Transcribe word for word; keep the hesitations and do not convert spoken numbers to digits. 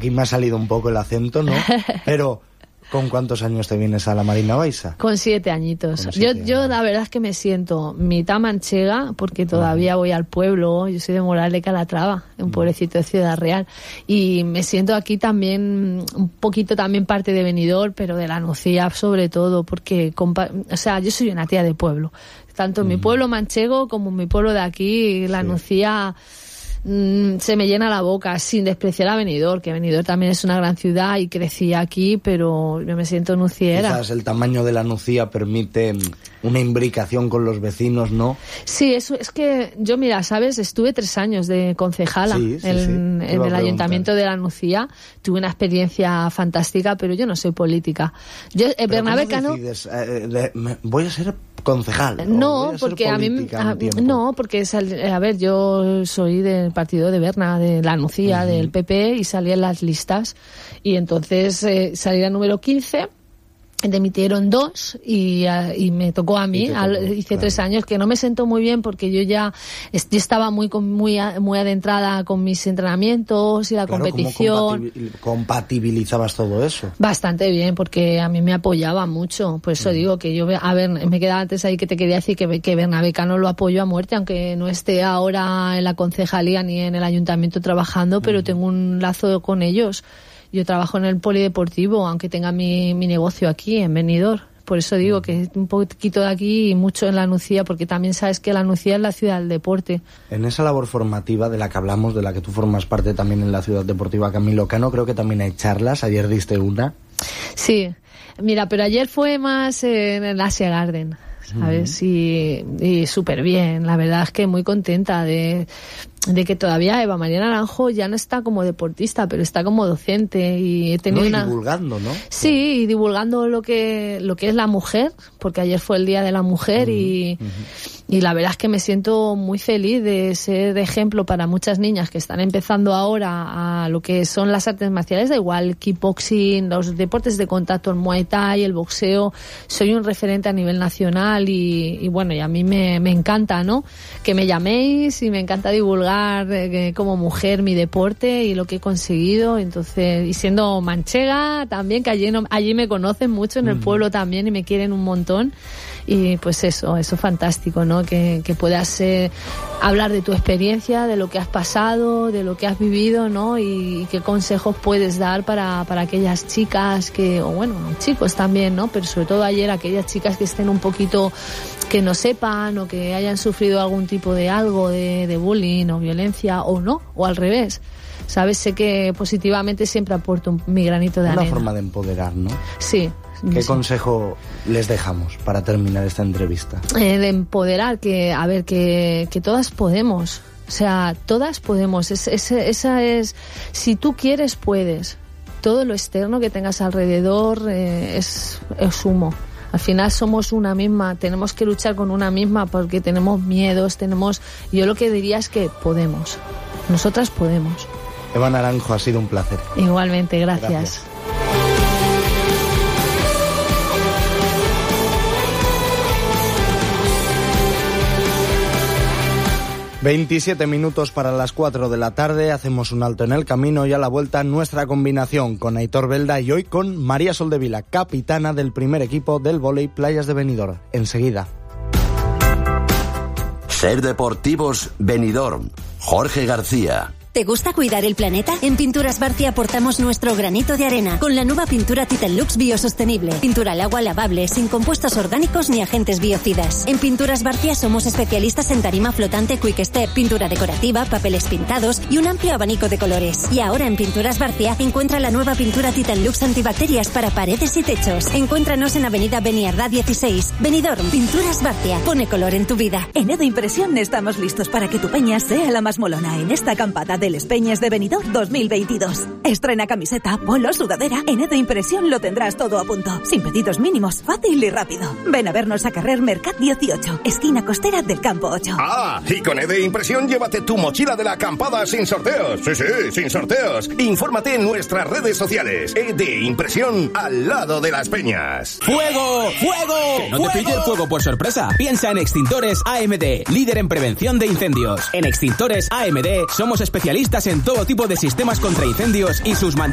aquí me ha salido un poco el acento, ¿no? Pero... ¿Con cuántos años te vienes a la Marina Baixa? Con siete añitos. Con siete yo, yo años. la verdad es que me siento mitad manchega, porque todavía voy al pueblo. Yo soy de Moral de Calatrava, un pueblecito de Ciudad Real. Y me siento aquí también, un poquito también parte de Benidorm, pero de la Nucía sobre todo, porque, compa- o sea, yo soy una tía de pueblo. Tanto en mi pueblo manchego como en mi pueblo de aquí, la Sí. Nucía... se me llena la boca, sin despreciar a Benidorm, que Benidorm también es una gran ciudad y crecí aquí, pero yo me siento nuciera. Quizás el tamaño de la Nucía permite una imbricación con los vecinos, ¿no? Sí, eso es que yo, mira, ¿sabes? Estuve tres años de concejala Sí, sí, en, sí. Te en iba a el preguntar. Ayuntamiento de la Nucía. Tuve una experiencia fantástica, pero yo no soy política. Yo, eh, Pero Bernabé ¿cómo Cano... decides, eh, de- me- voy a ser concejal? o No, voy a ser porque a mí, política a- un tiempo? no, porque sal- a ver, yo soy del partido de Berna, de la Nucía, Ujú. del P P, y salí en las listas, y entonces eh, salí la número quince, demitieron dos y, uh, y me tocó a mí. Y te Al, tocó, hice claro. tres años que no me sentó muy bien porque yo ya est- yo estaba muy con- muy a- muy adentrada con mis entrenamientos y la Claro, ¿cómo competición. compatibil- compatibilizabas todo eso? Bastante bien, porque a mí me apoyaba mucho. Por eso digo que yo, a ver, me quedaba antes ahí que te quería decir que, que Bernabé Cano lo apoyo a muerte, aunque no esté ahora en la concejalía ni en el ayuntamiento trabajando, pero tengo un lazo con ellos. Yo trabajo en el polideportivo, aunque tenga mi, mi negocio aquí, en Benidorm. Por eso digo que un poquito de aquí y mucho en la Nucía, porque también sabes que la Nucía es la ciudad del deporte. En esa labor formativa de la que hablamos, de la que tú formas parte también en la Ciudad Deportiva Camilo Cano, creo que también hay charlas. Ayer diste una. Sí, mira, pero ayer fue más eh, en el Asia Garden, ¿sabes? Uh-huh. Y, y súper bien, la verdad es que muy contenta de, de que todavía Eva María Naranjo ya no está como deportista, pero está como docente y he tenido no, y una... divulgando, ¿no? Sí, y divulgando lo que lo que es la mujer, porque ayer fue el Día de la Mujer uh-huh, y, uh-huh. y la verdad es que me siento muy feliz de ser ejemplo para muchas niñas que están empezando ahora a lo que son las artes marciales, da igual, el kickboxing, los deportes de contacto, el muay thai, el boxeo. Soy un referente a nivel nacional y, y bueno, y a mí me, me encanta, ¿no? Que me llaméis y me encanta divulgar eh, como mujer mi deporte y lo que he conseguido. Entonces, y siendo manchega también, que allí, no, allí me conocen mucho, en el pueblo también, y me quieren un montón. Y pues eso, eso fantástico, ¿no? Que, que puedas eh, hablar de tu experiencia, de lo que has pasado, de lo que has vivido, ¿no? Y, y qué consejos puedes dar para, para aquellas chicas que, o bueno, chicos también, ¿no? Pero sobre todo ayer, aquellas chicas que estén un poquito, que no sepan o que hayan sufrido algún tipo de algo, de, de bullying o violencia, o no, o al revés. ¿Sabes? Sé que positivamente siempre aporto un, mi granito de arena. Una forma de empoderar, ¿no? Sí. ¿Qué sí. consejo les dejamos para terminar esta entrevista? Eh, de empoderar, que a ver, que, que todas podemos. O sea, todas podemos. Es, es, esa es, si tú quieres, puedes. Todo lo externo que tengas alrededor eh, es, es humo. Al final somos una misma, tenemos que luchar con una misma porque tenemos miedos, tenemos... Yo lo que diría es que podemos. Nosotras podemos. Eva Naranjo, ha sido un placer. Igualmente, gracias. Gracias. veintisiete minutos para las cuatro de la tarde, hacemos un alto en el camino y a la vuelta nuestra combinación con Aitor Belda y hoy con María Soldevila, capitana del primer equipo del vóley Playas de Benidorm. Enseguida. Ser Deportivos Benidorm, Jorge García. ¿Te gusta cuidar el planeta? En Pinturas Barcia aportamos nuestro granito de arena con la nueva pintura Titan Lux biosostenible. Pintura al agua lavable, sin compuestos orgánicos ni agentes biocidas. En Pinturas Barcia somos especialistas en tarima flotante Quick Step, pintura decorativa, papeles pintados y un amplio abanico de colores. Y ahora en Pinturas Barcia encuentra la nueva pintura Titan Lux antibacterias para paredes y techos. Encuéntranos en Avenida Beniardá dieciséis. Benidorm, Pinturas Barcia. Pone color en tu vida. En Edo Impresión estamos listos para que tu peña sea la más molona en esta acampada de Les Peñas de Benidorm dos mil veintidós. Estrena camiseta, polo, sudadera. En Edo Impresión lo tendrás todo a punto. Sin pedidos mínimos, fácil y rápido. Ven a vernos a Carrer Mercat dieciocho, esquina costera del Campo ocho. Ah, y con Edo Impresión llévate tu mochila de la acampada sin sorteos. Sí, sí, sin sorteos. Infórmate en nuestras redes sociales. Edo Impresión al lado de las peñas. ¡Fuego! ¡Fuego! Que no ¡Fuego! te pille el fuego por sorpresa. Piensa en Extintores A M D, líder en prevención de incendios. En Extintores A M D somos especialistas en todo tipo de sistemas contra incendios y sus mantenimientos